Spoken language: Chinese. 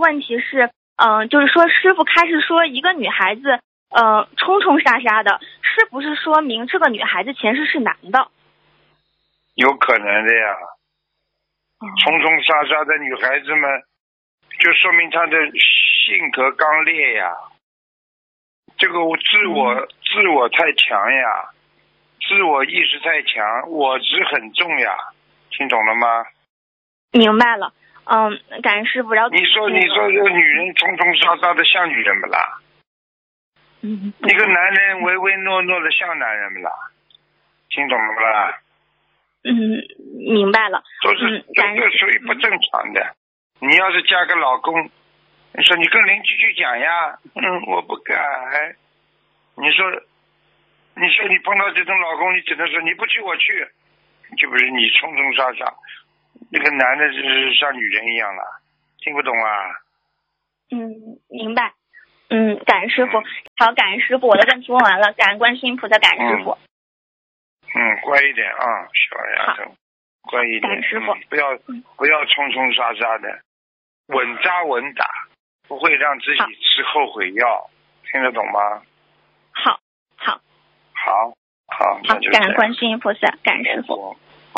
问题是，就是说师傅开始说一个女孩子，冲冲杀杀的，是不是说明这个女孩子前世是男的？ 有可能的呀。冲冲杀杀的女孩子们，就说明她的性格刚烈呀。这个自我太强呀，自我意识太强，我执很重呀，听懂了吗？ 明白了。感恩师傅。然后你说这个女人冲冲杀杀的像女人不啦？一个男人唯唯诺诺的像男人不啦？听懂了不啦？ 明白了。 这属于不正常的。你要是嫁个老公，你说你跟邻居去讲呀，我不改。你说你碰到这种老公，你只能说你不去我去，就不是你冲冲杀杀，那个男的就是像女人一样了，听不懂啊？ 明白。感恩师傅。好，感恩师傅，我的问题问完了，感恩观世音菩萨，感恩师傅。 乖一点啊，小丫头，乖一点。 感恩师傅。 不要冲冲杀杀的，稳扎稳打，不会让自己吃后悔药，听得懂吗？ 好， 那就感恩观世音菩萨，感恩师傅。